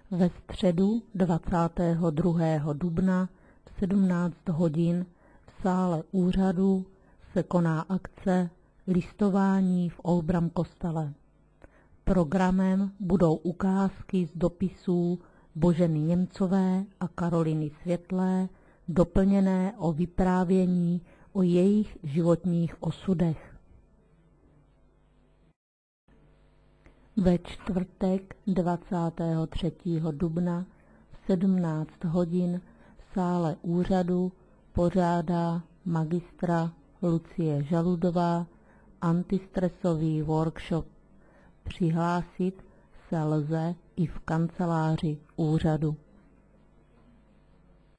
Ve středu 22. dubna v 17 hodin v sále úřadu se koná akce listování v Oldbram kostele. Programem budou ukázky z dopisů Boženy Němcové a Karoliny Světlé, doplněné o vyprávění o jejich životních osudech. Ve čtvrtek 23. dubna v 17 hodin v sále úřadu pořádá magistra Lucie Žaludová antistresový workshop. Přihlásit se lze i v kanceláři úřadu.